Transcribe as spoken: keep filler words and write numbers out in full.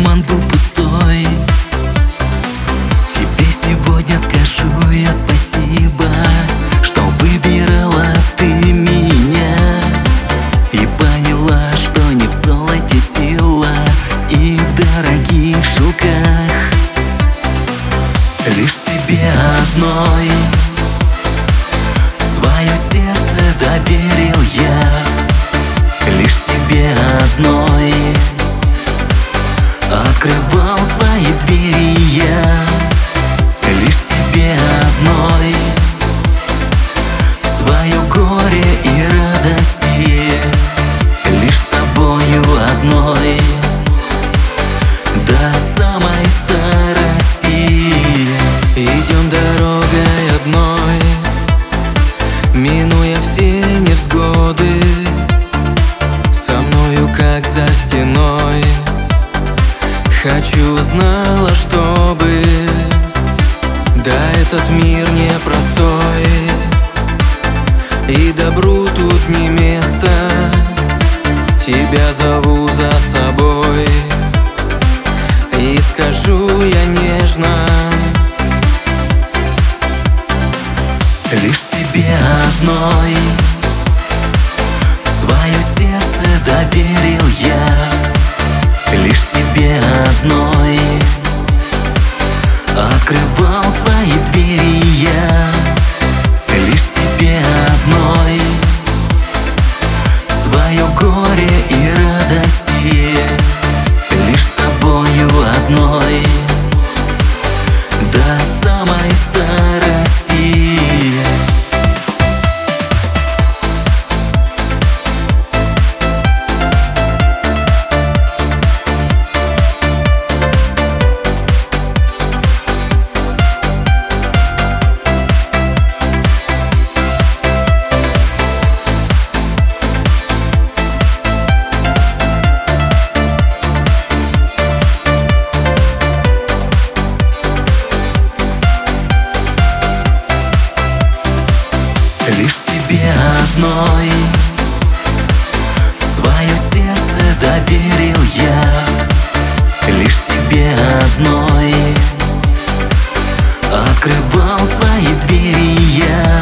карман был пустой. Тебе сегодня скажу я спасибо, что выбирала ты меня и поняла, что не в золоте сила и в дорогих шелках. Лишь тебе одной свое сердце доверил я, лишь тебе одной открывал свои двери я, лишь тебе одной свое горе и радости, лишь с тобою одной до самой старости. Идем дорогой одной, минуя все невзгоды, со мною как за стеной. Хочу, знала, чтобы да, этот мир непростой, и добру тут не место. Тебя зову за собой и скажу я нежно: лишь тебе одной свое сердце доверил я, лишь тебе одной открывал свои двери я, лишь тебе одной свое горе и радости, лишь с тобою одной до самой старости. Лишь тебе одной свое сердце доверил я, лишь тебе одной открывал свои двери я,